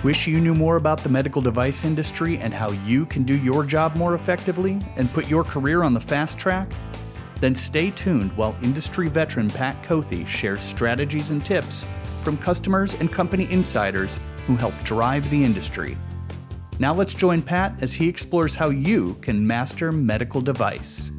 Wish you knew more about the medical device industry and how you can do your job more effectively and put your career on the fast track? Then stay tuned while industry veteran Pat Kothe shares strategies and tips from customers and company insiders who help drive the industry. Now let's join Pat as he explores how you can master medical device.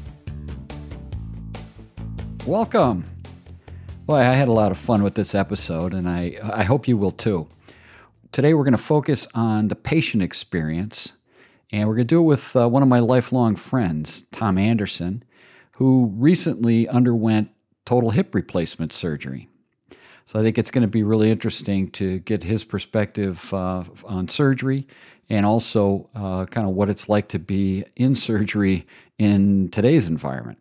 Welcome. Boy, I had a lot of fun with this episode, and I hope you will too. Today we're going to focus on the patient experience, and we're going to do it with one of my lifelong friends, Tom Anderson, who recently underwent total hip replacement surgery. So I think it's going to be really interesting to get his perspective on surgery and also kind of what it's like to be in surgery in today's environment.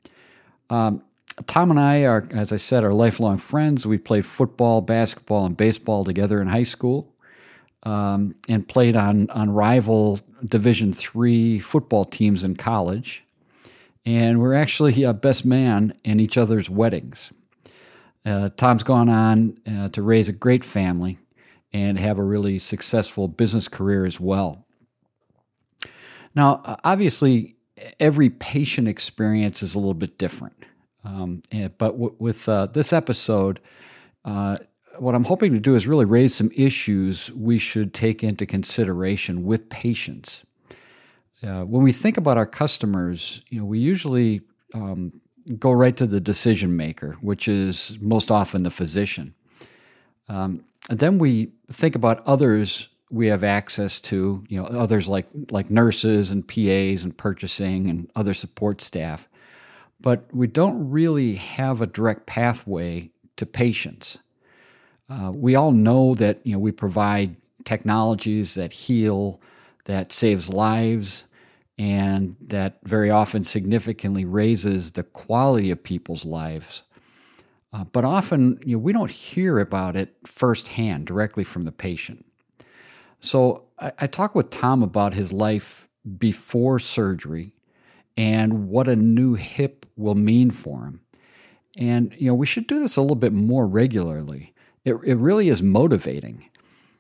Tom and I are, as I said, are lifelong friends. We played football, basketball, and baseball together in high school, and played on rival Division III football teams in college. And we're actually best man in each other's weddings. Tom's gone on to raise a great family and have a really successful business career as well. Now, obviously, every patient experience is a little bit different. But with this episode, what I'm hoping to do is really raise some issues we should take into consideration with patients. When we think about our customers, we usually go right to the decision maker, which is most often the physician. And then we think about others we have access to, others like nurses and PAs and purchasing and other support staff. But we don't really have a direct pathway to patients. We all know that we provide technologies that heal, that saves lives, and that very often significantly raises the quality of people's lives. But often we don't hear about it firsthand, directly from the patient. So I talk with Tom about his life before surgery and what a new hip will mean for him. And, we should do this a little bit more regularly. It really is motivating.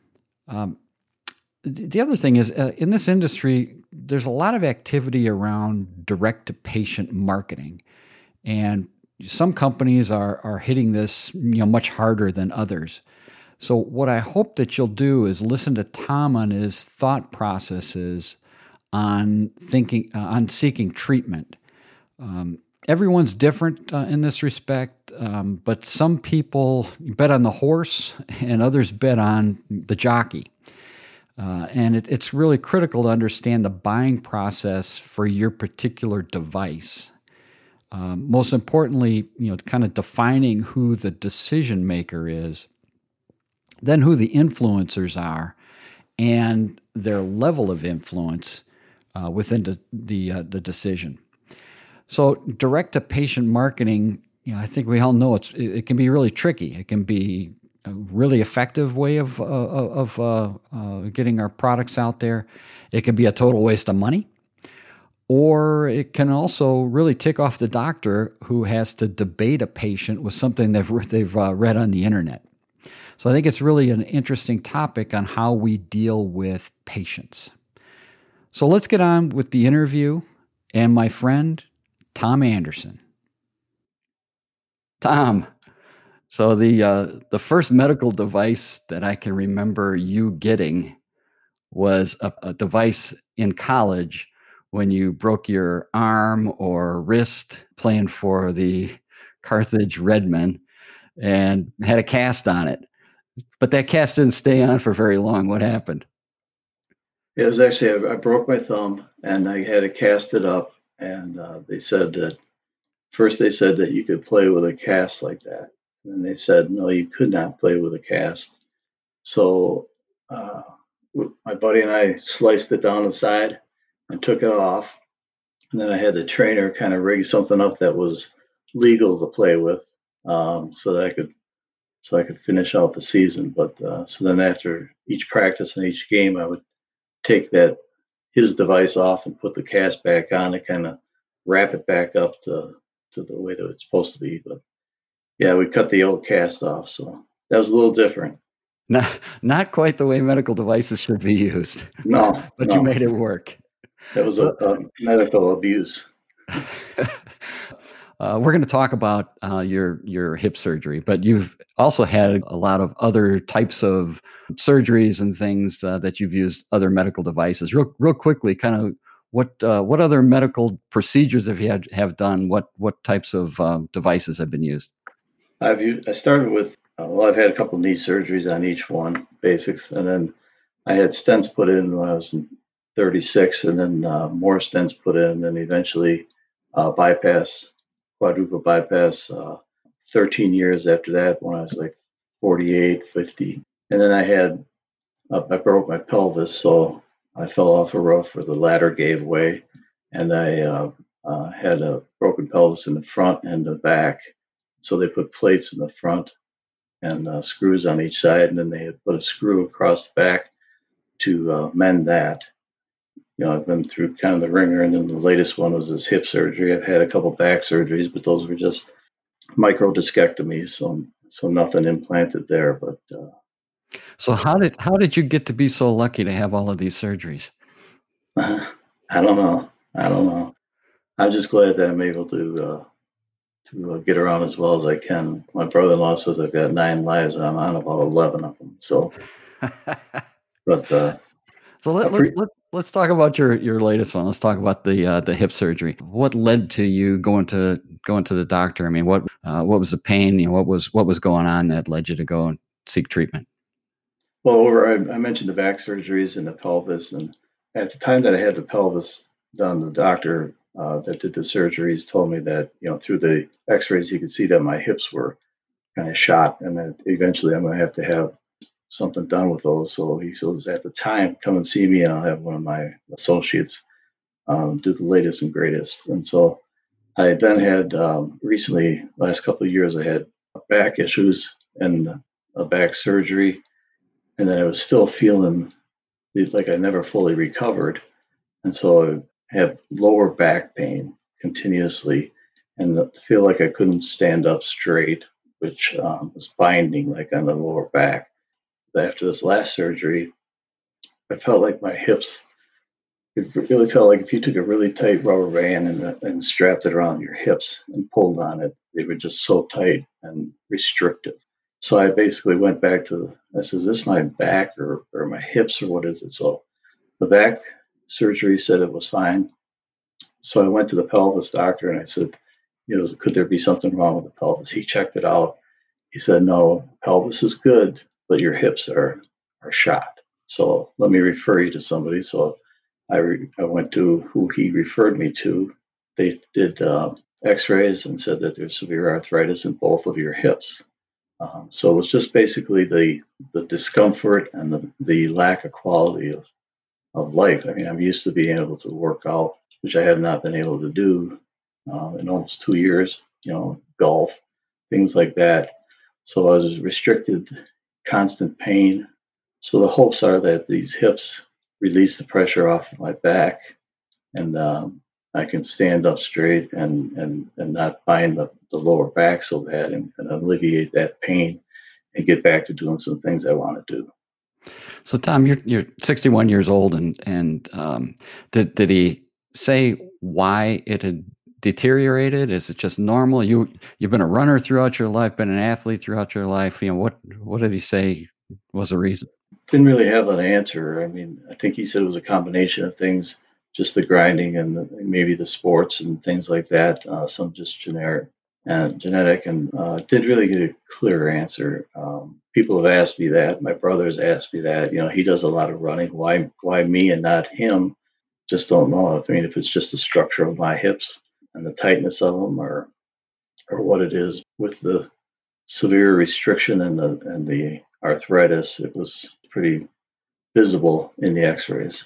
The other thing is, in this industry, there's a lot of activity around direct-to-patient marketing. And some companies are hitting this, much harder than others. So what I hope that you'll do is listen to Tom on his thought processes on seeking treatment. Everyone's different in this respect, but some people bet on the horse and others bet on the jockey. And it's really critical to understand the buying process for your particular device. Most importantly, kind of defining who the decision maker is, then who the influencers are, and their level of influence within the decision. So direct-to-patient marketing, I think we all know it can be really tricky. It can be a really effective way of getting our products out there. It can be a total waste of money, or it can also really tick off the doctor who has to debate a patient with something they've read on the internet. So I think it's really an interesting topic on how we deal with patients. So let's get on with the interview and my friend, Tom Anderson. Tom, so the first medical device that I can remember you getting was a device in college when you broke your arm or wrist playing for the Carthage Redmen and had a cast on it. But that cast didn't stay on for very long. What happened? It was actually, I broke my thumb and I had to cast it up. And they said that you could play with a cast like that. And they said, no, you could not play with a cast. So my buddy and I sliced it down the side and took it off. And then I had the trainer kind of rig something up that was legal to play with, so that I could finish out the season. But so then after each practice and each game, I would take his device off and put the cast back on to kind of wrap it back up to the way that it's supposed to be. But yeah, we cut the old cast off, so that was a little different. Not quite the way medical devices should be used, No, but you no, made it work. it was So, a medical abuse. we're going to talk about your hip surgery, but you've also had a lot of other types of surgeries and things that you've used other medical devices. Real quickly, kind of what other medical procedures have done? What types of devices have been used? I started with I've had a couple knee surgeries on each one, basics, and then I had stents put in when I was 36, and then more stents put in, and then eventually bypass, quadruple bypass, 13 years after that when I was like 48, 50. And then I broke my pelvis, so I fell off a roof where the ladder gave way, and I had a broken pelvis in the front and the back. So they put plates in the front and screws on each side, and then they had put a screw across the back to mend that. I've been through kind of the ringer, and then the latest one was this hip surgery. I've had a couple back surgeries, but those were just micro discectomies, so nothing implanted there. But So how did you get to be so lucky to have all of these surgeries? I don't know. I'm just glad that I'm able to get around as well as I can. My brother-in-law says I've got 9 lives, and I'm on about 11 of them. So, but So let's talk about your latest one. Let's talk about the hip surgery. What led to you going to the doctor? I mean, what was the pain? What was going on that led you to go and seek treatment? well, I mentioned the back surgeries and the pelvis, and at the time that I had the pelvis done, the doctor that did the surgeries told me that through the X-rays you could see that my hips were kind of shot, and that eventually I'm going to have something done with those. So he says at the time, come and see me, and I'll have one of my associates do the latest and greatest. And so I then had recently, last couple of years, I had back issues and a back surgery, and then I was still feeling like I never fully recovered, and so I had lower back pain continuously, and feel like I couldn't stand up straight, which was binding like on the lower back. After this last surgery, I felt like my hips. It really felt like if you took a really tight rubber band and strapped it around your hips and pulled on it, they were just so tight and restrictive. So I basically went back to, I said, is this my back or my hips or what is it? So the back surgery said it was fine. So I went to the pelvis doctor and I said, could there be something wrong with the pelvis? He checked it out. He said, no, pelvis is good, but your hips are shot. So let me refer you to somebody. So I went to who he referred me to. They did X-rays and said that there's severe arthritis in both of your hips. So it was just basically the discomfort and the lack of quality of life. I mean, I'm used to being able to work out, which I have not been able to do in almost 2 years. Golf, things like that. So I was restricted, constant pain. So the hopes are that these hips release the pressure off of my back, and I can stand up straight and not bind the lower back so bad, and alleviate that pain and get back to doing some things I want to do. So Tom, you're 61 years old, and did he say why it had deteriorated? Is it just normal? You've been a runner throughout your life, been an athlete throughout your life. What did he say was the reason? Didn't really have an answer. I mean, I think he said it was a combination of things, just the grinding and maybe the sports and things like that. Some just genetic, and didn't really get a clear answer. People have asked me that. My brother's asked me that. He does a lot of running. Why me and not him? Just don't know. I mean, if it's just the structure of my hips and the tightness of them, or what it is with the severe restriction and the arthritis, it was pretty visible in the X-rays.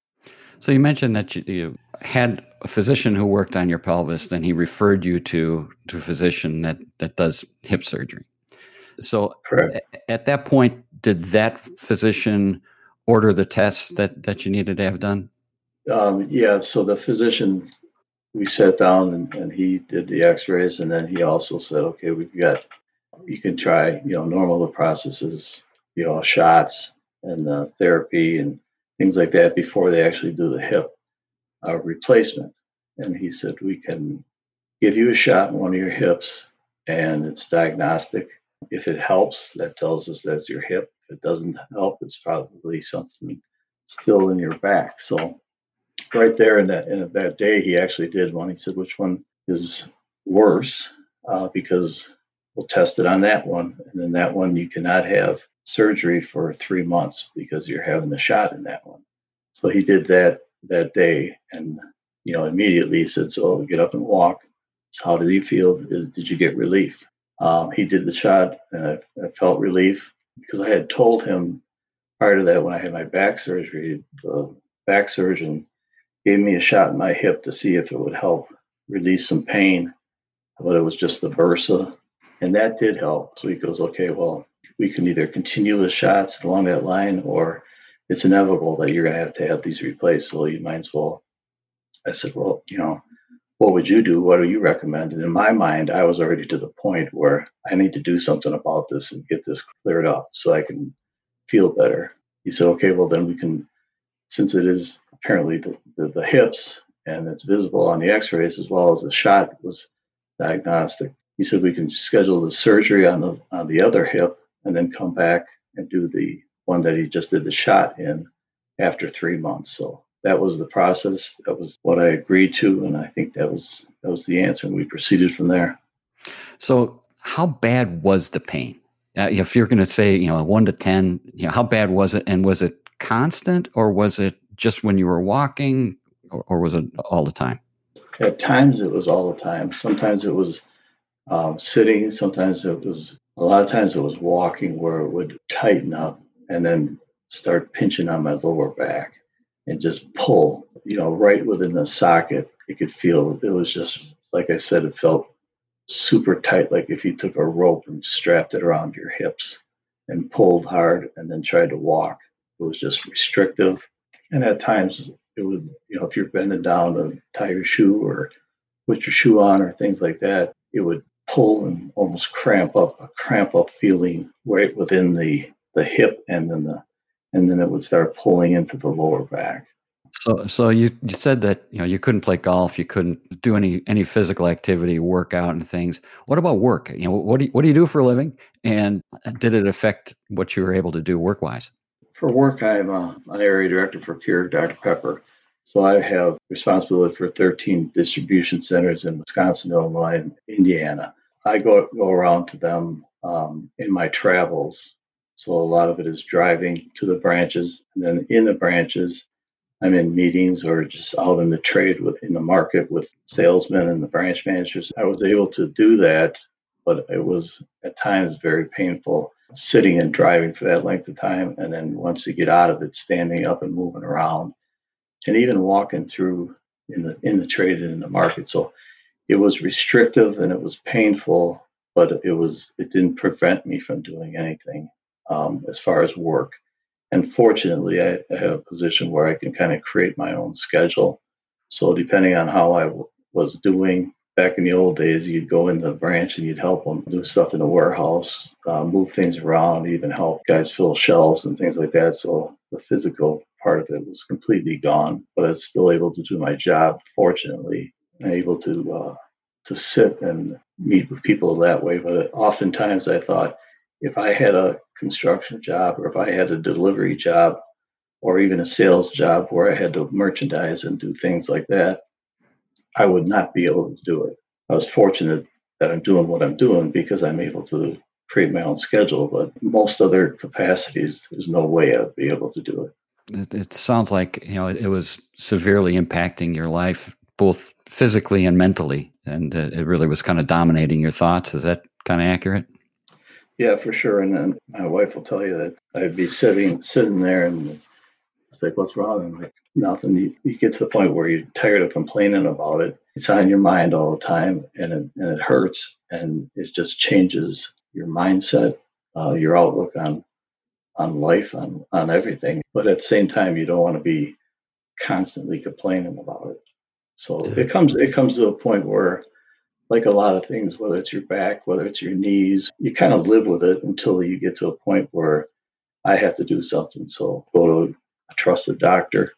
So you mentioned that you had a physician who worked on your pelvis, then he referred you to a physician that does hip surgery. So Correct. At that point, did that physician order the tests that you needed to have done? Yeah. So the physician, we sat down and he did the X-rays, and then he also said, okay, you can try, normal the processes, shots and therapy and things like that before they actually do the hip replacement. And he said, we can give you a shot in one of your hips, and it's diagnostic. If it helps, that tells us that's your hip. If it doesn't help, it's probably something still in your back. So right there in that day, he actually did one. He said, which one is worse? Because we'll test it on that one. And then that one, you cannot have surgery for 3 months because you're having the shot in that one. So he did that day. And, immediately he said, so get up and walk. So how did he feel? Did you get relief? He did the shot, and I felt relief because I had told him prior to that, when I had my back surgery, the back surgeon gave me a shot in my hip to see if it would help release some pain, but it was just the bursa, and that did help. So he goes, okay, well, we can either continue the shots along that line, or it's inevitable that you're going to have these replaced. So you might as well. I said, well, what would you do? What do you recommend? And in my mind, I was already to the point where I need to do something about this and get this cleared up so I can feel better. He said, okay, well, then we can, since it is apparently the hips and it's visible on the x-rays as well as the shot was diagnostic. He said, we can schedule the surgery on the other hip and then come back and do the one that he just did the shot in after 3 months. So that was the process. That was what I agreed to, and I think that was the answer. And we proceeded from there. So, how bad was the pain? If you're going to say, 1 to 10, how bad was it? And was it constant, or was it just when you were walking, or was it all the time? At times, it was all the time. Sometimes it was sitting. Sometimes a lot of times it was walking, where it would tighten up and then start pinching on my lower back and just pull, right within the socket. You could feel it was just, like I said, it felt super tight, like if you took a rope and strapped it around your hips and pulled hard and then tried to walk. It was just restrictive. And at times it would, if you're bending down to tie your shoe or put your shoe on or things like that, it would pull and almost cramp up feeling right within the hip, and then it would start pulling into the lower back. So you said that you couldn't play golf, you couldn't do any physical activity, workout and things. What about work? What do you do for a living? And did it affect what you were able to do work wise? For work, I'm an area director for Keurig Dr Pepper. So I have responsibility for 13 distribution centers in Wisconsin, Illinois, and Indiana. I go around to them in my travels. So a lot of it is driving to the branches, and then in the branches, I'm in meetings or just out in the trade in the market with salesmen and the branch managers. I was able to do that, but it was at times very painful sitting and driving for that length of time. And then once you get out of it, standing up and moving around, and even walking through in the trade and in the market. So it was restrictive and it was painful, but it didn't prevent me from doing anything as far as work. And fortunately, I have a position where I can kind of create my own schedule. So depending on how I was doing back in the old days, you'd go in the branch and you'd help them do stuff in the warehouse, move things around, even help guys fill shelves and things like that. So the physical part of it was completely gone, but I was still able to do my job, fortunately, and able to sit and meet with people that way. But oftentimes I thought, if I had a construction job, or if I had a delivery job, or even a sales job where I had to merchandise and do things like that, I would not be able to do it. I was fortunate that I'm doing what I'm doing because I'm able to create my own schedule, but most other capacities, there's no way I'd be able to do it. It sounds like, it was severely impacting your life, both physically and mentally, and it really was kind of dominating your thoughts. Is that kind of accurate? Yeah, for sure. And then my wife will tell you that I'd be sitting there, and it's like, what's wrong? I'm like, nothing. You get to the point where you're tired of complaining about it. It's on your mind all the time, and it hurts, and it just changes your mindset, your outlook on life, on everything. But at the same time, you don't want to be constantly complaining about it. So it comes to a point where, like a lot of things, whether it's your back, whether it's your knees, you kind of live with it until you get to a point where I have to do something. So go to a trusted doctor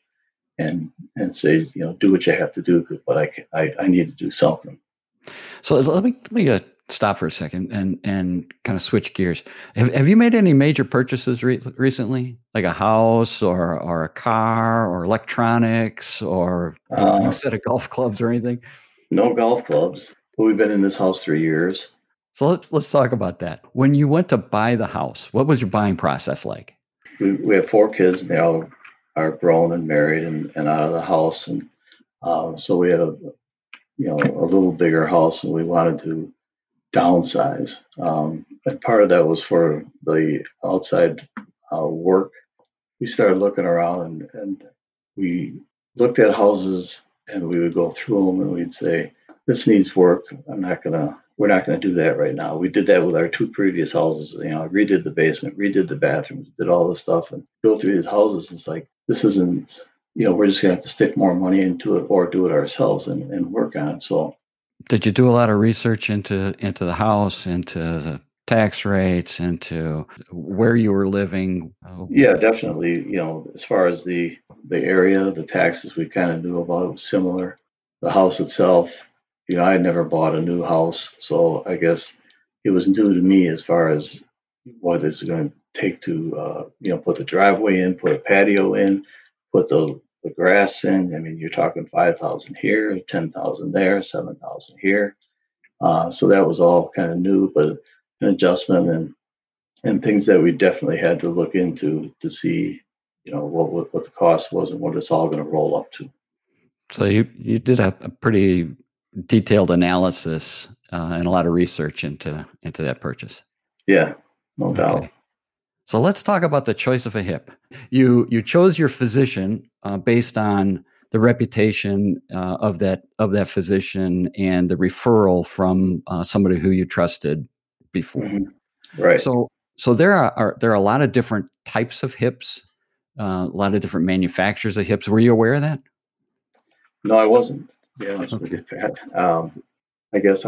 and say, do what you have to do, but I need to do something. So let me stop for a second and kind of switch gears. Have you made any major purchases recently, like a house or a car or electronics or a new set of golf clubs or anything? No golf clubs. But we've been in this house 3 years. So let's talk about that. When you went to buy the house, what was your buying process like? We have 4 kids, and they all are grown and married and out of the house, and so we had a little bigger house, and we wanted to downsize. And part of that was for the outside work. We started looking around, and we looked at houses, and we would go through them, and we'd say, "This needs work. We're not gonna do that right now." We did that with our 2 previous houses. Redid the basement, redid the bathrooms, did all this stuff, and go through these houses. It's like, this isn't. We're just gonna have to stick more money into it or do it ourselves and work on it. So, did you do a lot of research into the house, into the tax rates, into where you were living? Yeah, definitely. As far as the area, the taxes, we kind of knew about. It was similar. The house itself, I had never bought a new house, so I guess it was new to me as far as what it's going to take to, put the driveway in, put a patio in, put the grass in. I mean, you're talking 5,000 here, 10,000 there, 7,000 here. So that was all kind of new, but an adjustment and things that we definitely had to look into to see, what the cost was and what it's all going to roll up to. So you did a pretty detailed analysis and a lot of research into that purchase. Yeah, no doubt. So let's talk about the choice of a hip. You chose your physician based on the reputation of that physician and the referral from somebody who you trusted before. Mm-hmm. Right. So there are a lot of different types of hips, a lot of different manufacturers of hips. Were you aware of that? No, I wasn't. Yeah, with you, Pat. I guess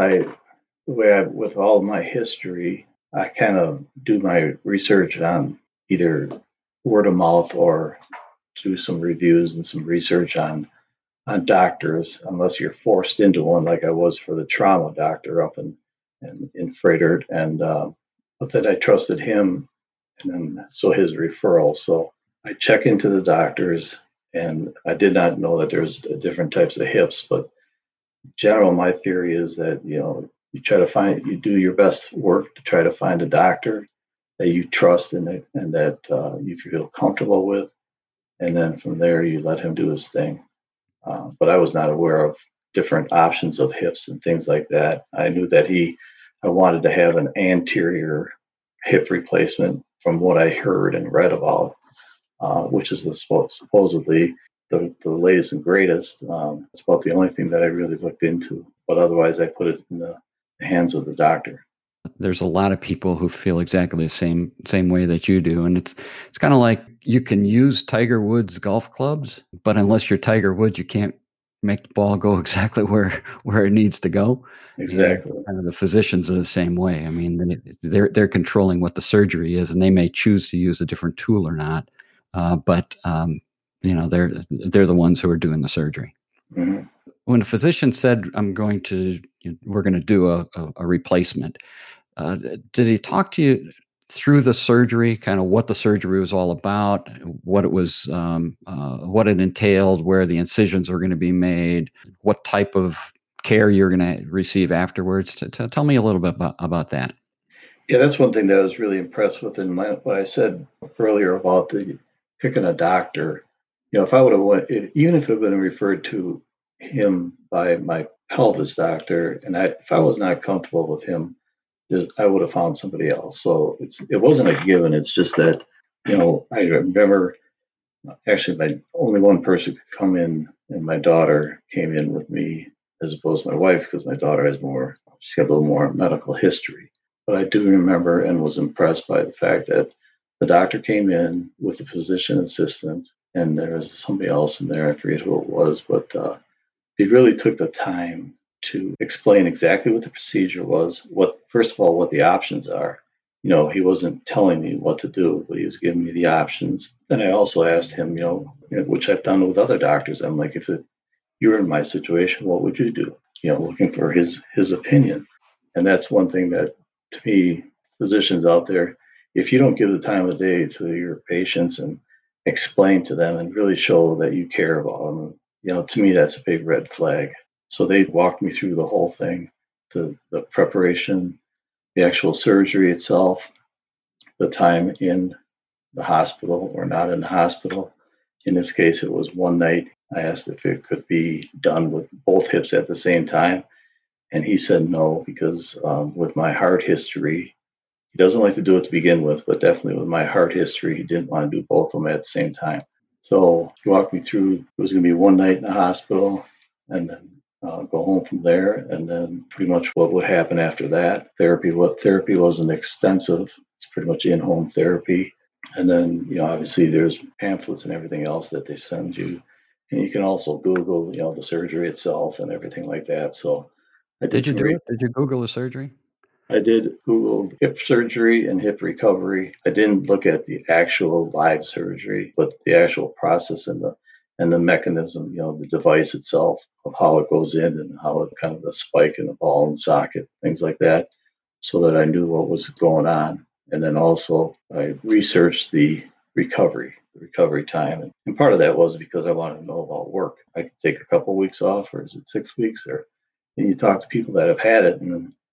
with all of my history, I kind of do my research on either word of mouth or do some reviews and some research on doctors, unless you're forced into one, like I was for the trauma doctor up in Fredert, and but that I trusted him, and then so his referral. So I check into the doctors, and I did not know that there's different types of hips, but in general, my theory is that you do your best work to try to find a doctor that you trust and that you feel comfortable with, and then from there you let him do his thing. But I was not aware of different options of hips and things like that. I knew that I wanted to have an anterior hip replacement from what I heard and read about, which is supposedly the latest and greatest. It's about the only thing that I really looked into, but otherwise I put it in the hands of the doctor. There's a lot of people who feel exactly the same way that you do, and it's kind of like you can use Tiger Woods golf clubs, but unless you're Tiger Woods, you can't make the ball go exactly where it needs to go. Exactly. And the physicians are the same way. I mean, they're controlling what the surgery is, and they may choose to use a different tool or not, but they're the ones who are doing the surgery. Mm-hmm. When a physician said, we're going to do a replacement, did he talk to you through the surgery, kind of what the surgery was all about, what it was, what it entailed, where the incisions were going to be made, what type of care you're going to receive afterwards? Tell me a little bit about that. Yeah, that's one thing that I was really impressed with in what I said earlier about the picking a doctor. If I would have even if it had been referred to him by my pelvis doctor, and if I was not comfortable with him, I would have found somebody else. So it wasn't a given. It's just that, I remember actually only one person could come in, and my daughter came in with me as opposed to my wife, because my daughter she's got a little more medical history. But I do remember and was impressed by the fact that the doctor came in with the physician assistant, and there was somebody else in there. I forget who it was, but he really took the time to explain exactly what the procedure was, first of all, what the options are, he wasn't telling me what to do, but he was giving me the options. Then I also asked him, which I've done with other doctors. I'm like, if you were in my situation, what would you do? Looking for his opinion. And that's one thing that, to me, physicians out there, if you don't give the time of day to your patients and explain to them and really show that you care about them, to me, that's a big red flag. So they walked me through the whole thing, the preparation, the actual surgery itself, the time in the hospital or not in the hospital. In this case, it was one night. I asked if it could be done with both hips at the same time. And he said no, because with my heart history, he doesn't like to do it to begin with, but definitely with my heart history, he didn't want to do both of them at the same time. So he walked me through, it was going to be one night in the hospital and then go home from there. And then pretty much what would happen after that. Therapy wasn't extensive. It's pretty much in-home therapy. And then, obviously there's pamphlets and everything else that they send you. And you can also Google, the surgery itself and everything like that. So I Did you do it? Did you Google the surgery? I did Google hip surgery and hip recovery. I didn't look at the actual live surgery, but the actual process and the mechanism, the device itself of how it goes in and how it kind of the spike in the ball and socket, things like that, so that I knew what was going on. And then also I researched the recovery time. And part of that was because I wanted to know about work. I could take a couple of weeks off, or is it 6 weeks? And you talk to people that have had it,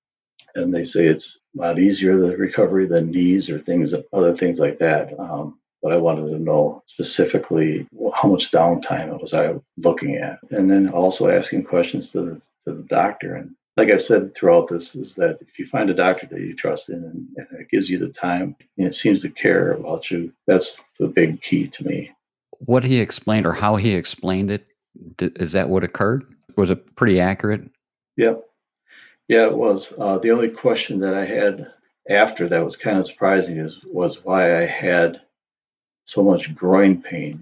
and they say it's a lot easier, the recovery, than knees or other things like that. But I wanted to know specifically how much downtime was I looking at, and then also asking questions to the doctor. And like I've said throughout this, is that if you find a doctor that you trust in and it gives you the time and it seems to care about you, that's the big key to me. What he explained or how he explained it, is that what occurred? Was it pretty accurate? Yep. Yeah, it was. The only question that I had after that was kind of surprising was why I had so much groin pain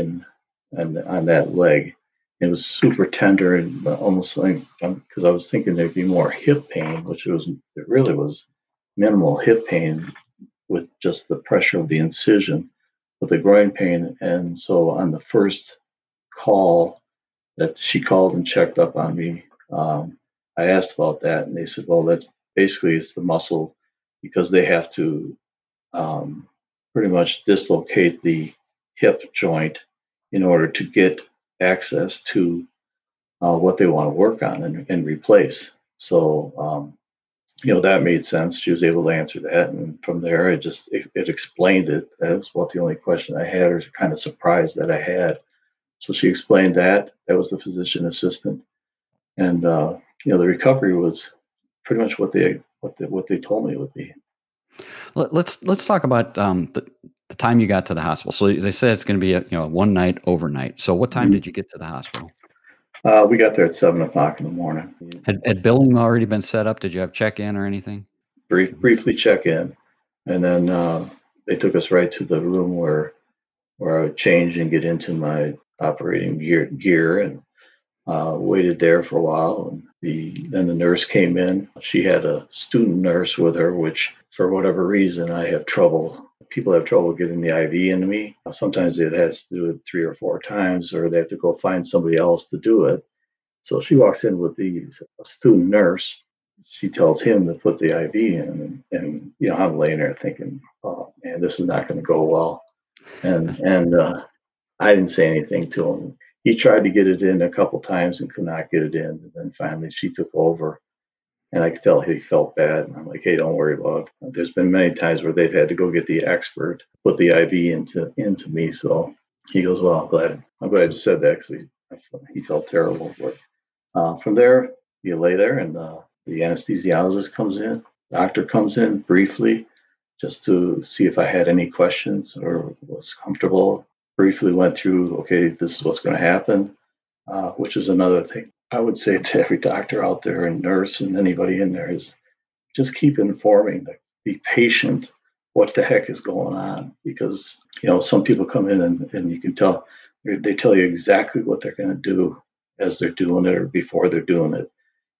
on that leg. It was super tender and almost like, because I was thinking there'd be more hip pain, it really was minimal hip pain with just the pressure of the incision, but the groin pain. And so on the first call that she called and checked up on me, I asked about that, and they said, well, that's basically it's the muscle, because they have to pretty much dislocate the hip joint in order to get access to what they want to work on and replace. So, that made sense. She was able to answer that. And from there, it explained it. That was what the only question I had, or kind of surprised that I had. So she explained that. That was the physician assistant. And, the recovery was pretty much what they told me it would be. Let's talk about the time you got to the hospital. So they said it's going to be a one night overnight. So what time did you get to the hospital? We got there at 7:00 in the morning. Had billing already been set up? Did you have check-in or anything? Briefly check in, and then they took us right to the room where I would change and get into my operating gear and waited there for a while. And then the nurse came in. She had a student nurse with her, which for whatever reason people have trouble getting the IV into me. Sometimes it has to do it 3 or 4 times, or they have to go find somebody else to do it. So she walks in with a student nurse. She tells him to put the IV in, and I'm laying there thinking, oh man, this is not going to go well. And I didn't say anything to him. He tried to get it in a couple times and could not get it in. And then finally she took over, and I could tell he felt bad. And I'm like, hey, don't worry about it. There's been many times where they've had to go get the expert, put the IV into me. So he goes, well, I'm glad you said that, because he felt terrible. But from there, you lay there, and the anesthesiologist comes in. Doctor comes in briefly just to see if I had any questions or was comfortable. Briefly went through, okay, this is what's going to happen, which is another thing I would say to every doctor out there and nurse and anybody in there, is just keep informing the patient what the heck is going on. Because, some people come in and you can tell, they tell you exactly what they're going to do as they're doing it or before they're doing it.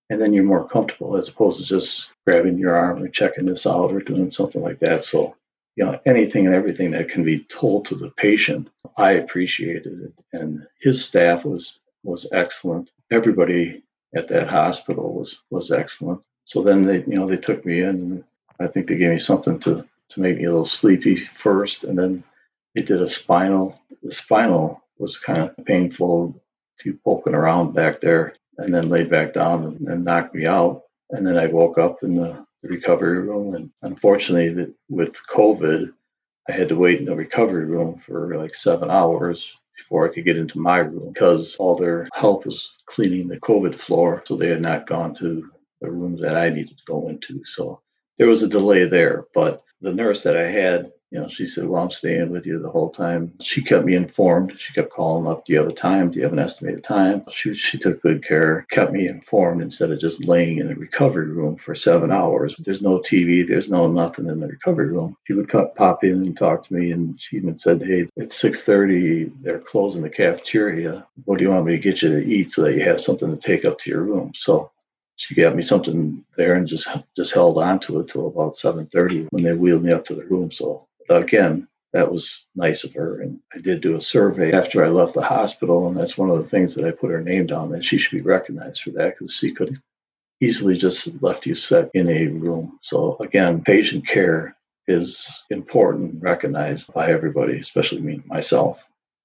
and then you're more comfortable as opposed to just grabbing your arm or checking this out or doing something like that. So, anything and everything that can be told to the patient, I appreciated it. And his staff was excellent. Everybody at that hospital was excellent. So then they took me in, and I think they gave me something to make me a little sleepy first, and then they did a spinal. The spinal was kind of painful, to poking around back there, and then laid back down and knocked me out. And then I woke up in the recovery room. And unfortunately, with COVID, I had to wait in the recovery room for like 7 hours before I could get into my room because all their help was cleaning the COVID floor. So they had not gone to the rooms that I needed to go into. So there was a delay there. But the nurse that I had, she said, well, I'm staying with you the whole time. She kept me informed. She kept calling up, do you have a time? Do you have an estimated time? She took good care, kept me informed instead of just laying in the recovery room for 7 hours. There's no TV. There's no nothing in the recovery room. She would pop in and talk to me, and she even said, hey, it's 6:30. They're closing the cafeteria. What do you want me to get you to eat so that you have something to take up to your room? So she got me something there and just held on to it till about 7:30 when they wheeled me up to the room. So again, that was nice of her. And I did do a survey after I left the hospital, and that's one of the things that I put her name down, that she should be recognized for that because she could easily just left you set in a room. So again, patient care is important, recognized by everybody, especially me, myself.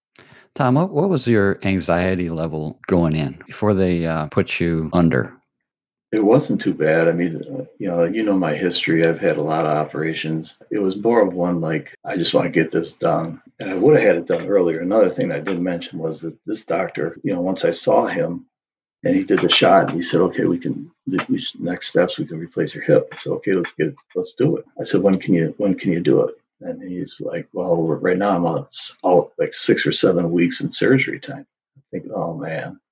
Tom, what was your anxiety level going in before they put you under? It wasn't too bad. I mean, my history. I've had a lot of operations. It was more of one like, I just want to get this done. And I would have had it done earlier. Another thing I didn't mention was that this doctor, once I saw him and he did the shot, he said, okay, next steps, we can replace your hip. I said, okay, let's do it. I said, when can you do it? And he's like, well, right now I'm out like 6 or 7 weeks in surgery time. I think, oh man,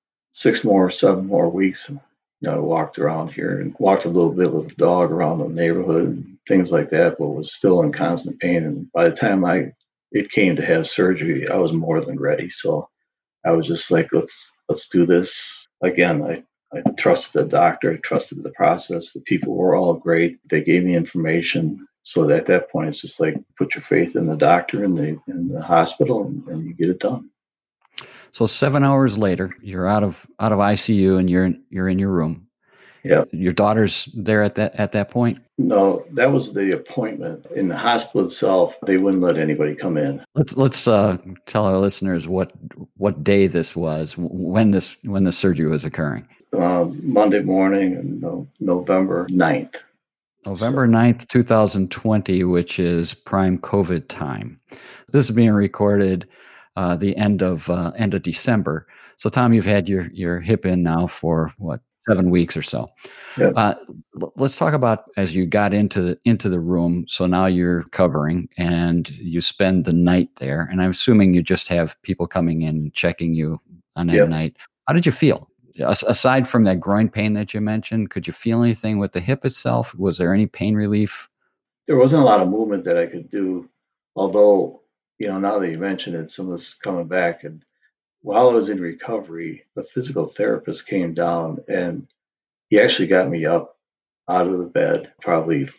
7 more weeks. I walked around here and walked a little bit with the dog around the neighborhood and things like that, but was still in constant pain. And by the time it came to have surgery, I was more than ready. So I was just like, let's do this. Again, I trusted the doctor, I trusted the process. The people were all great. They gave me information. So at that point, it's just like, put your faith in the doctor and the hospital, and you get it done. So 7 hours later, you're out of ICU and you're in your room. Yeah. Your daughter's there at that point? No, that was the appointment. In the hospital itself, they wouldn't let anybody come in. Let's tell our listeners what day this was, when the surgery was occurring. Monday morning, November 9th. November 9th, 2020, which is prime COVID time. This is being recorded the end of December. So, Tom, you've had your hip in now for 7 weeks or so. Yep. Let's talk about as you got into the room. So now you're covering and you spend the night there. And I'm assuming you just have people coming in and checking you on that night. How did you feel? Aside from that groin pain that you mentioned, could you feel anything with the hip itself? Was there any pain relief? There wasn't a lot of movement that I could do, although, now that you mention it, some of this coming back. And while I was in recovery, the physical therapist came down and he actually got me up out of the bed probably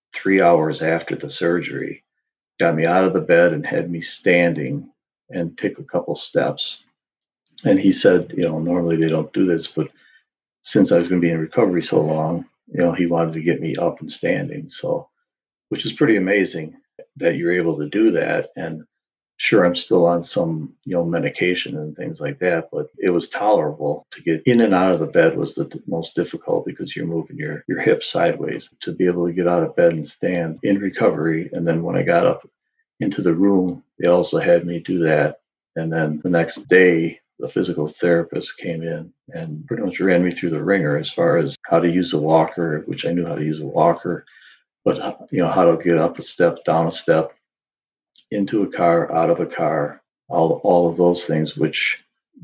3 hours after the surgery, got me out of the bed and had me standing and take a couple steps. And he said, normally they don't do this, but since I was going to be in recovery so long, he wanted to get me up and standing. So, which is pretty amazing that you're able to do that. And sure, I'm still on some, medication and things like that, but it was tolerable. To get in and out of the bed was the most difficult because you're moving your hip sideways. To be able to get out of bed and stand in recovery. And then when I got up into the room, they also had me do that. And then the next day, the physical therapist came in and pretty much ran me through the ringer as far as how to use a walker, which I knew how to use a walker, but how to get up a step, down a step, into a car, out of a car, all of those things, which,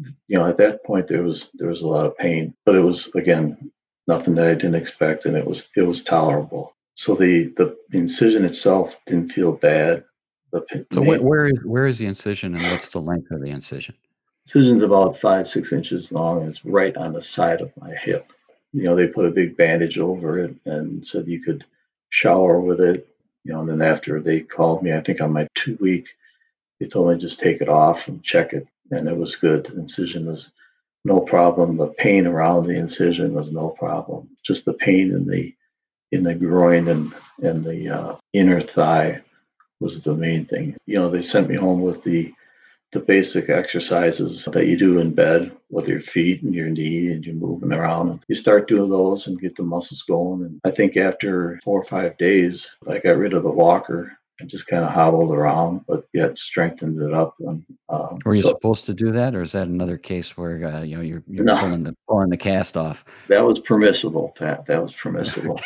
at that point there was a lot of pain, but it was, again, nothing that I didn't expect, and it was tolerable. So the incision itself didn't feel bad. So where is the incision, and what's the length of the incision? Incision's about 5-6 inches long, and it's right on the side of my hip. they put a big bandage over it and said you could shower with it. And then after they called me, I think on my 2 week, they told me just take it off and check it, and it was good. The incision was no problem. The pain around the incision was no problem. Just the pain in the groin and the inner thigh was the main thing. They sent me home with the basic exercises that you do in bed with your feet and your knee, and you're moving around. You start doing those and get the muscles going. And I think after 4 or 5 days, I got rid of the walker and just kind of hobbled around, but yet strengthened it up. And Were you supposed to do that, or is that another case where you're no, pulling the cast off? that was permissible, Pat. That was permissible.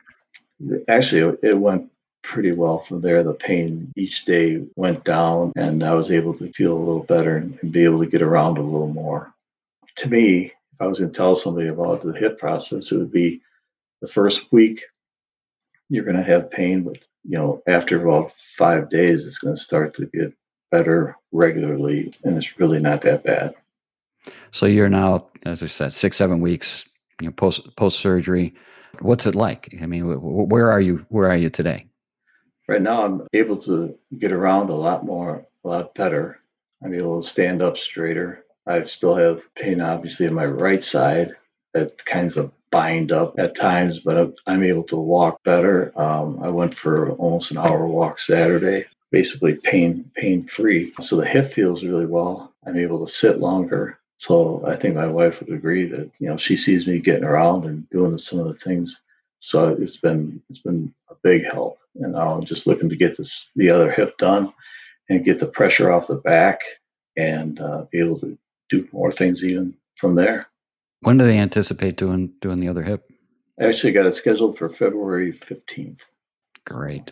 Actually, it went pretty well from there. The pain each day went down, and I was able to feel a little better and be able to get around a little more. To me, if I was going to tell somebody about the hip process, it would be the first week you're going to have pain, but after about 5 days, it's going to start to get better regularly, and it's really not that bad. So you're now, as I said, 6-7 weeks, post surgery. What's it like? I mean, where are you? Where are you today? Right now, I'm able to get around a lot better. I'm able to stand up straighter. I still have pain, obviously, in my right side that kinds of bind up at times, but I'm able to walk better. I went for almost an hour walk Saturday, basically pain free. So the hip feels really well. I'm able to sit longer. So I think my wife would agree that she sees me getting around and doing some of the things. So it's been a big help. And now I'm just looking to get the other hip done and get the pressure off the back and be able to do more things even from there. When do they anticipate doing the other hip? I actually got it scheduled for February 15th. Great.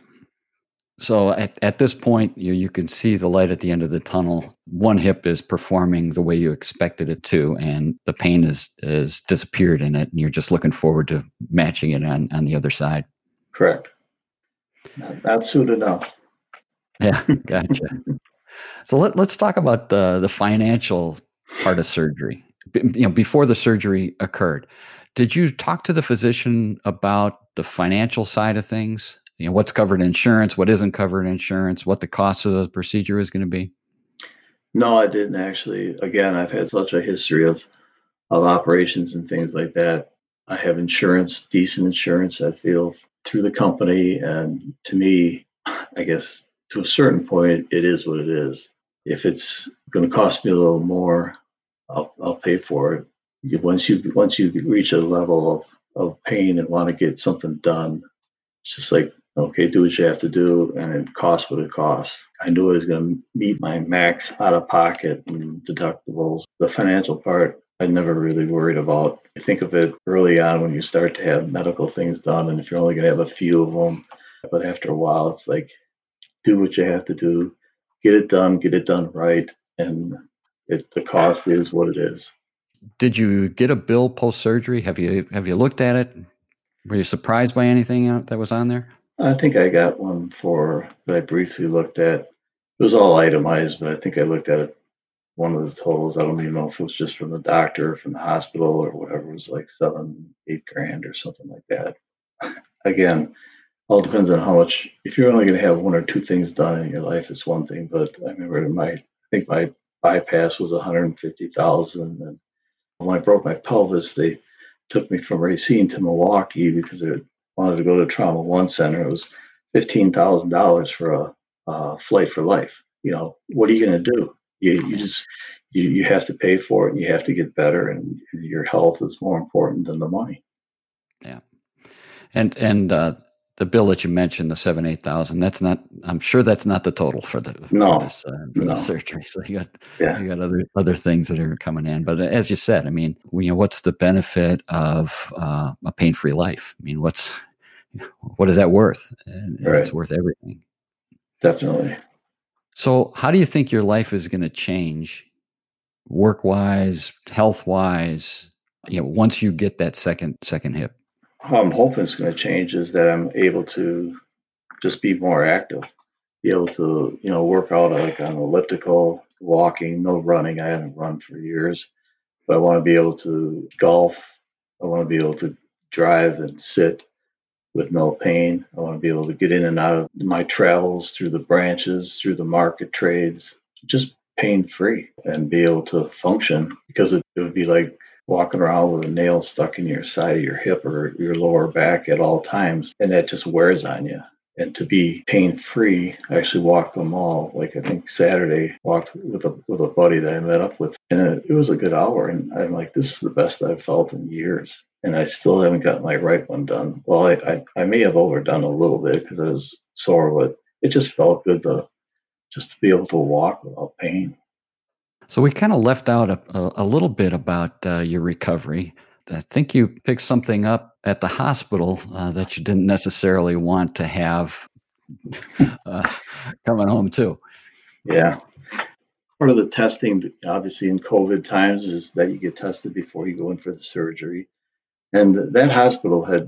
So at this point, you can see the light at the end of the tunnel. One hip is performing the way you expected it to, and the pain is disappeared in it, and you're just looking forward to matching it on the other side. Correct. Not soon enough. Yeah, gotcha. So let's talk about the financial part of surgery. Before the surgery occurred, did you talk to the physician about the financial side of things? What's covered in insurance, what isn't covered in insurance, what the cost of the procedure is going to be? No, I didn't actually. Again, I've had such a history of operations and things like that. I have insurance, decent insurance, I feel, through the company. And to me, I guess to a certain point, it is what it is. If it's going to cost me a little more, I'll pay for it. Once you reach a level of pain and want to get something done, it's just like, okay, do what you have to do, and it costs what it costs. I knew I was going to meet my max out of pocket and deductibles. The financial part, I never really worried about. I think of it early on when you start to have medical things done, and if you're only going to have a few of them, but after a while, it's like, do what you have to do, get it done right, and the cost is what it is. Did you get a bill post surgery? Have you looked at it? Were you surprised by anything that was on there? I think I got one that I briefly looked at. It was all itemized, but I think I looked at it. One of the totals, I don't even know if it was just from the doctor, from the hospital, or whatever. It was like $7-8 grand or something like that. Again, all depends on how much. If you're only going to have one or two things done in your life, it's one thing. But I remember I think my bypass was $150,000, and when I broke my pelvis, they took me from Racine to Milwaukee because they wanted to go to Trauma One Center. It was $15,000 for a flight for life. What are you going to do? You have to pay for it, and you have to get better, and your health is more important than the money. Yeah, and the bill that you mentioned, the $7,000-8,000, that's not. I'm sure that's not the total for the surgery. So you got other things that are coming in. But as you said, I mean, what's the benefit of a pain-free life? I mean, what is that worth? And it's worth everything. Definitely. So how do you think your life is going to change, work-wise, health-wise, once you get that second hip? How I'm hoping it's going to change is that I'm able to just be more active, be able to, work out like on elliptical, walking, no running. I haven't run for years, but I want to be able to golf, I want to be able to drive and sit with no pain. I want to be able to get in and out of my travels through the branches, through the market trades, just pain free and be able to function, because it would be like walking around with a nail stuck in your side of your hip or your lower back at all times. And that just wears on you. And to be pain free, I actually walked the mall. Like I think Saturday, walked with a buddy that I met up with, and it was a good hour. And I'm like, this is the best I've felt in years. And I still haven't got my right one done. Well, I may have overdone a little bit because I was sore, but it just felt good to be able to walk without pain. So we kind of left out a little bit about your recovery. I think you picked something up at the hospital that you didn't necessarily want to have coming home too. Yeah. Part of the testing, obviously in COVID times, is that you get tested before you go in for the surgery. And that hospital had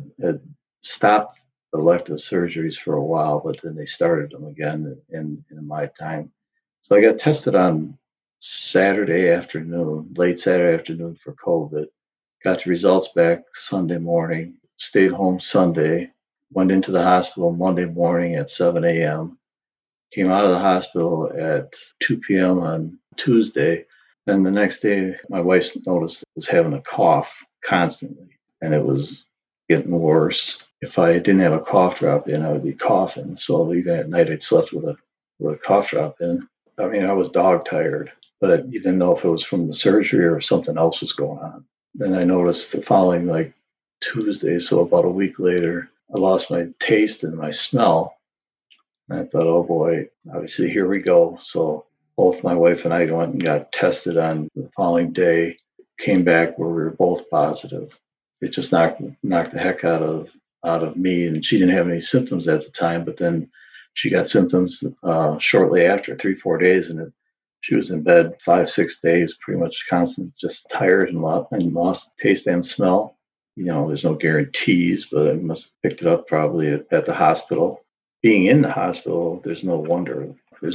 stopped elective surgeries for a while, but then they started them again in my time. So I got tested on Saturday afternoon, late Saturday afternoon for COVID. Got the results back Sunday morning, stayed home Sunday, went into the hospital Monday morning at 7 a.m., came out of the hospital at 2 p.m. on Tuesday. And the next day, my wife noticed I was having a cough constantly, and it was getting worse. If I didn't have a cough drop in, I would be coughing. So even at night, I'd slept with a cough drop in. I mean, I was dog tired, but you didn't know if it was from the surgery or if something else was going on. Then I noticed the following Tuesday, so about a week later, I lost my taste and my smell. And I thought, oh boy, obviously here we go. So both my wife and I went and got tested on the following day, came back where we were both positive. It just knocked the heck out of me. And she didn't have any symptoms at the time, but then she got symptoms shortly after, 3-4 days, and she was in bed 5-6 days, pretty much constant, just tired and lost taste and smell. There's no guarantees, but I must have picked it up probably at the hospital. Being in the hospital, there's no wonder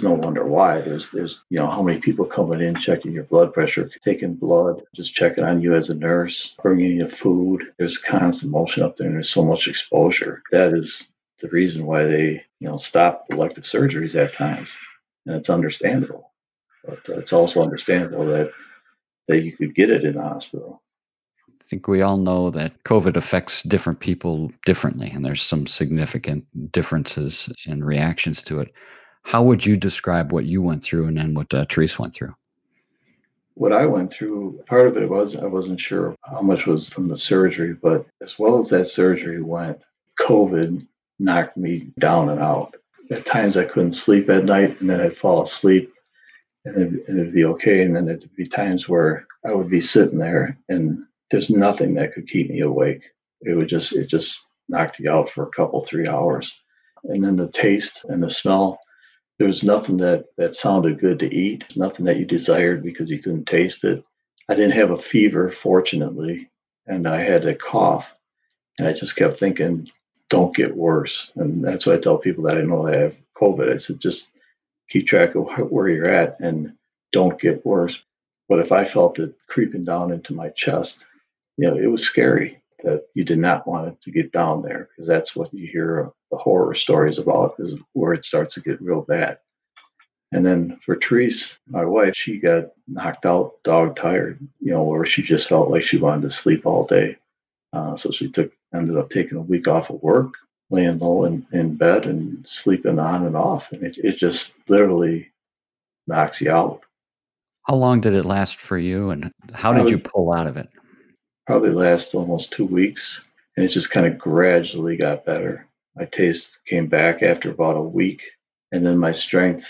why. There's how many people coming in, checking your blood pressure, taking blood, just checking on you as a nurse, bringing you food. There's constant motion up there, and there's so much exposure. That is the reason why they stop elective surgeries at times, and it's understandable. But it's also understandable that you could get it in the hospital. I think we all know that COVID affects different people differently, and there's some significant differences in reactions to it. How would you describe what you went through and then what Therese went through? What I went through, part of it was I wasn't sure how much was from the surgery, but as well as that surgery went, COVID knocked me down and out. At times I couldn't sleep at night, and then I'd fall asleep and it'd be okay. And then there'd be times where I would be sitting there and there's nothing that could keep me awake. It just knocked you out for a couple, 3 hours. And then the taste and the smell, there was nothing that sounded good to eat, nothing that you desired because you couldn't taste it. I didn't have a fever, fortunately, and I had a cough. And I just kept thinking, don't get worse. And that's why I tell people that I know I have COVID. I said, just keep track of where you're at and don't get worse. But if I felt it creeping down into my chest, it was scary that you did not want it to get down there, because that's what you hear the horror stories about, is where it starts to get real bad. And then for Therese, my wife, she got knocked out, dog tired, where she just felt like she wanted to sleep all day. So she ended up taking a week off of work, laying low in bed and sleeping on and off. And it just literally knocks you out. How long did it last for you, and how did you pull out of it? Probably last almost 2 weeks, and it just kind of gradually got better. My taste came back after about a week, and then my strength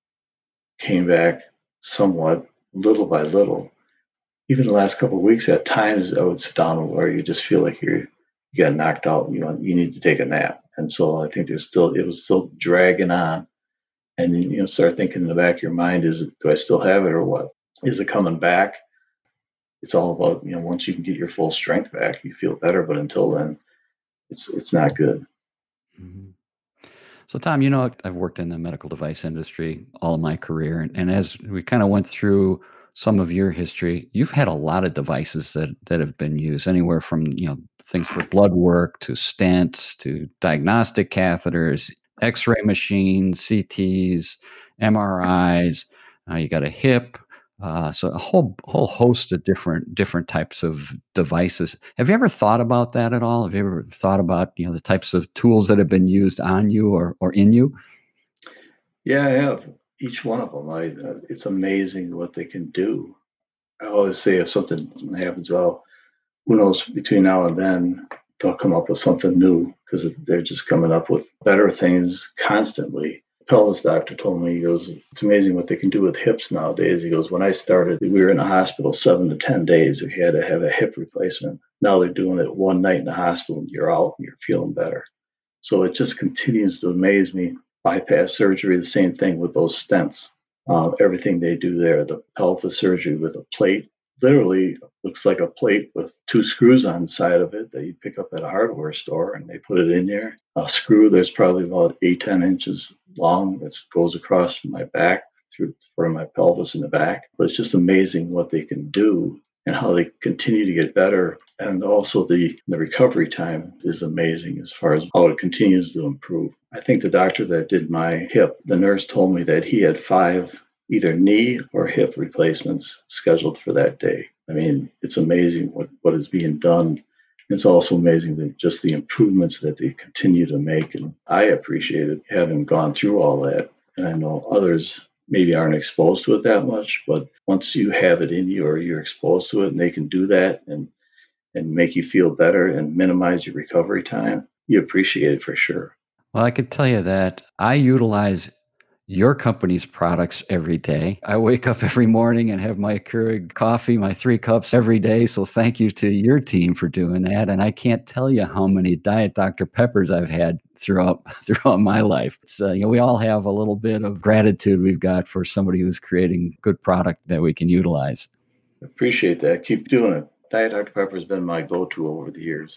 came back somewhat, little by little. Even the last couple of weeks, at times I would sit down where you just feel like you got knocked out and you need to take a nap. And so I think it was still dragging on. And then, start thinking in the back of your mind, do I still have it or what? Is it coming back? It's all about, once you can get your full strength back, you feel better. But until then, it's not good. Mm-hmm. So, Tom, I've worked in the medical device industry all of my career. And as we kind of went through some of your history, you've had a lot of devices that have been used, anywhere from things for blood work to stents to diagnostic catheters, X-ray machines, CTs, MRIs. You got a hip, so a whole host of different types of devices. Have you ever thought about that at all? Have you ever thought about the types of tools that have been used on you or in you? Yeah, I have. Each one of them. It's amazing what they can do. I always say if something happens, well, who knows, between now and then, they'll come up with something new because they're just coming up with better things constantly. Pelvis doctor told me, he goes, it's amazing what they can do with hips nowadays. He goes, when I started, we were in a hospital 7 to 10 days. We had to have a hip replacement. Now they're doing it one night in the hospital and you're out and you're feeling better. So it just continues to amaze me. Bypass surgery, the same thing with those stents. Everything they do there, the pelvis surgery with a plate, literally looks like a plate with 2 screws on the side of it that you pick up at a hardware store, and they put it in there. A screw there's probably about 8-10 inches long that goes across my back for my pelvis in the back. But it's just amazing what they can do and how they continue to get better. And also the recovery time is amazing as far as how it continues to improve. I think the doctor that did my hip, the nurse told me that he had 5 either knee or hip replacements scheduled for that day. I mean, it's amazing what is being done. It's also amazing that just the improvements that they continue to make. And I appreciate it, having gone through all that. And I know others maybe aren't exposed to it that much, but once you have it in you or you're exposed to it and they can do that and make you feel better and minimize your recovery time, you appreciate it for sure. Well, I could tell you that I utilize your company's products every day. I wake up every morning and have my Keurig coffee, my 3 cups every day. So thank you to your team for doing that. And I can't tell you how many Diet Dr. Peppers I've had throughout my life. So, we all have a little bit of gratitude we've got for somebody who's creating good product that we can utilize. Appreciate that. Keep doing it. Diet Dr. Pepper has been my go-to over the years.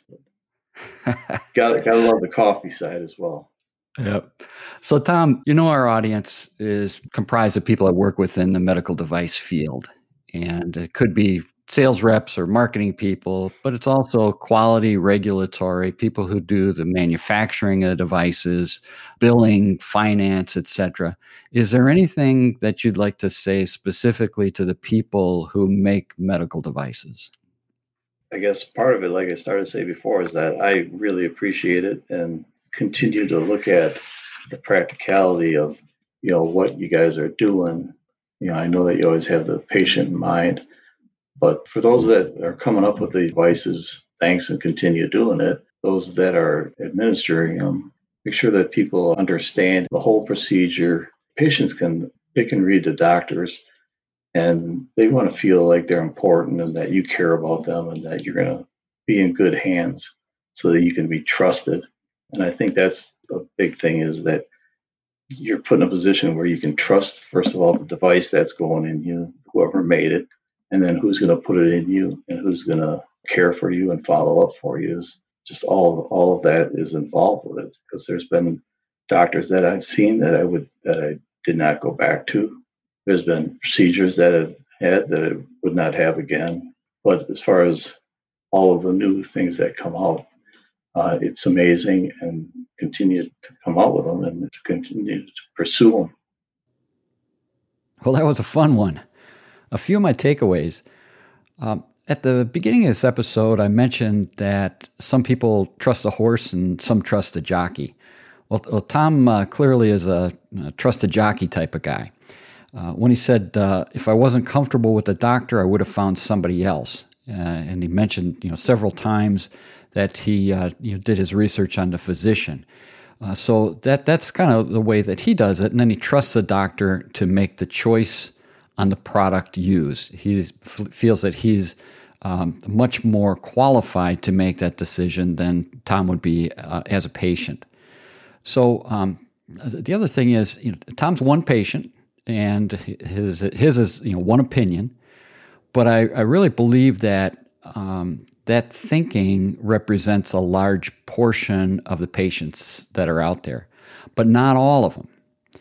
Gotta love the coffee side as well. Yep. So, Tom, our audience is comprised of people that work within the medical device field. And it could be sales reps or marketing people, but it's also quality, regulatory, people who do the manufacturing of devices, billing, finance, etc. Is there anything that you'd like to say specifically to the people who make medical devices? I guess part of it, like I started to say before, is that I really appreciate it and continue to look at the practicality of, what you guys are doing. I know that you always have the patient in mind, but for those that are coming up with the devices, thanks, and continue doing it. Those that are administering them, make sure that people understand the whole procedure. Patients can read the doctors, and they want to feel like they're important and that you care about them and that you're going to be in good hands so that you can be trusted. And I think that's a big thing, is that you're put in a position where you can trust, first of all, the device that's going in you, whoever made it, and then who's going to put it in you and who's going to care for you and follow up for you. Is just all of that is involved with it, because there's been doctors that I've seen that I did not go back to. There's been procedures that I've had that I would not have again. But as far as all of the new things that come out, it's amazing, and continue to come out with them and to continue to pursue them. Well, that was a fun one. A few of my takeaways. At the beginning of this episode, I mentioned that some people trust a horse and some trust a jockey. Well, Tom clearly is a trusted jockey type of guy. When he said, if I wasn't comfortable with the doctor, I would have found somebody else. And he mentioned, several times that he did his research on the physician. So that's kind of the way that he does it. And then he trusts the doctor to make the choice on the product used. He feels that he's much more qualified to make that decision than Tom would be as a patient. So the other thing is, Tom's one patient, and his is one opinion, but I really believe that that thinking represents a large portion of the patients that are out there, but not all of them.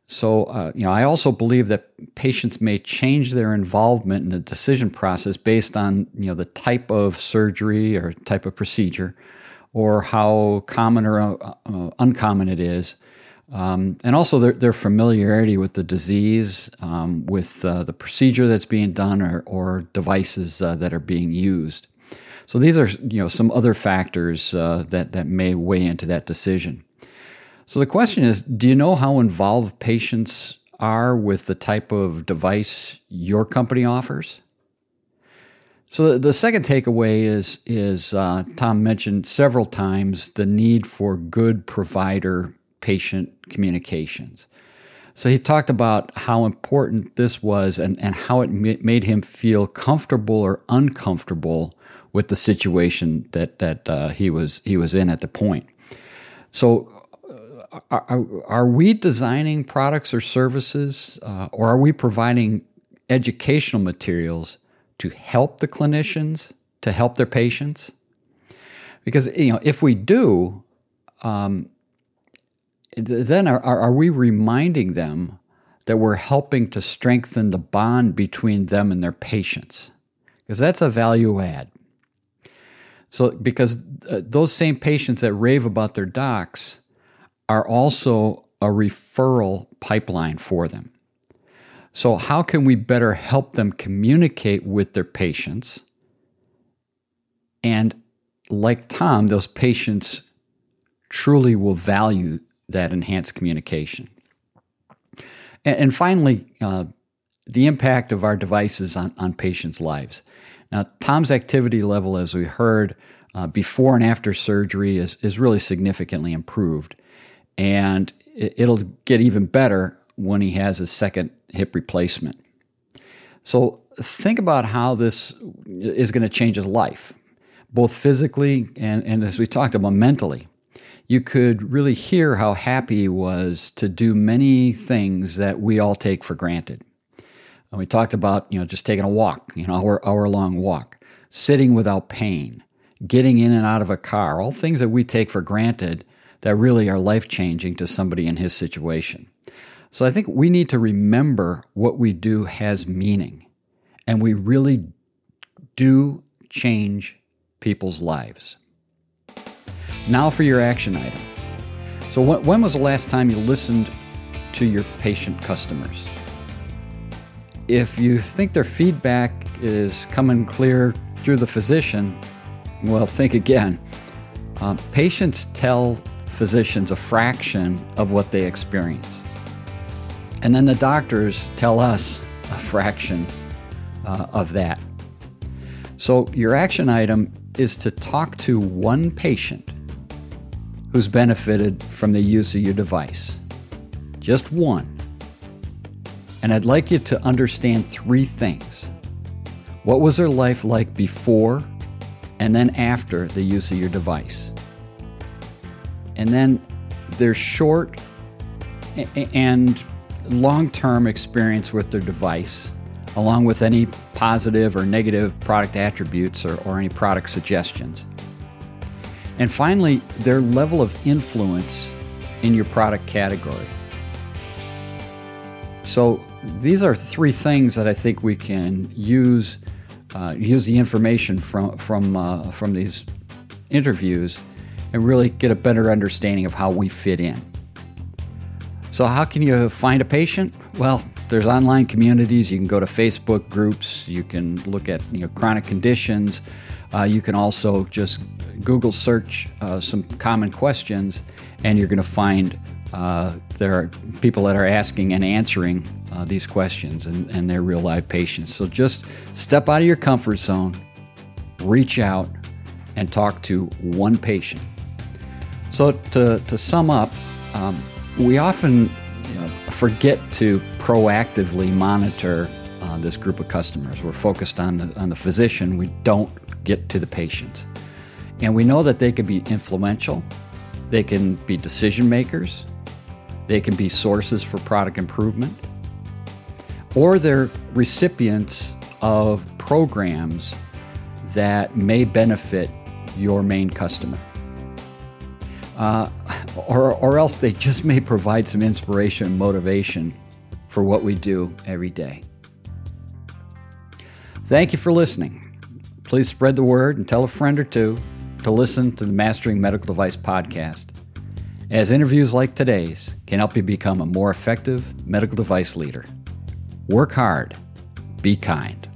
So, I also believe that patients may change their involvement in the decision process based on, the type of surgery or type of procedure, or how common or uncommon it is, and also their familiarity with the disease, with the procedure that's being done, or devices that are being used. So these are, some other factors that may weigh into that decision. So the question is, do you know how involved patients are with the type of device your company offers? So the second takeaway is Tom mentioned several times the need for good provider-patient communications. So he talked about how important this was and how it made him feel comfortable or uncomfortable with the situation that he was in at the point. So are we designing products or services, or are we providing educational materials to help the clinicians, to help their patients? Because, if we do, then are we reminding them that we're helping to strengthen the bond between them and their patients? Because that's a value add. So, because those same patients that rave about their docs are also a referral pipeline for them. So how can we better help them communicate with their patients? And like Tom, those patients truly will value that enhanced communication. And finally, the impact of our devices on patients' lives. Now, Tom's activity level, as we heard, before and after surgery is really significantly improved. And it'll get even better when he has his second hip replacement. So think about how this is going to change his life, both physically and as we talked about, mentally. You could really hear how happy he was to do many things that we all take for granted. And we talked about, just taking a walk, hour-long walk, sitting without pain, getting in and out of a car, all things that we take for granted that really are life-changing to somebody in his situation. So I think we need to remember what we do has meaning, and we really do change people's lives. Now for your action item. So when was the last time you listened to your patient customers? If you think their feedback is coming clear through the physician, well, think again. Patients tell physicians a fraction of what they experience. And then the doctors tell us a fraction of that. So your action item is to talk to one patient who's benefited from the use of your device. Just one. And I'd like you to understand three things. What was their life like before and then after the use of your device? And then their short and long-term experience with their device, along with any positive or negative product attributes or any product suggestions. And finally, their level of influence in your product category. So these are three things that I think we can use the information from these interviews and really get a better understanding of how we fit in. So how can you find a patient? Well, there's online communities. You can go to Facebook groups. You can look at chronic conditions. You can also just Google search some common questions, and you're going to find there are people that are asking and answering these questions, and they're real live patients. So just step out of your comfort zone, reach out, and talk to one patient. So to sum up, we often forget to proactively monitor this group of customers. We're focused on the physician. We don't get to the patients. And we know that they can be influential. They can be decision makers. They can be sources for product improvement. Or they're recipients of programs that may benefit your main customer. or else they just may provide some inspiration and motivation for what we do every day. Thank you for listening. Please spread the word and tell a friend or two to listen to the Mastering Medical Device podcast, as interviews like today's can help you become a more effective medical device leader. Work hard. Be kind.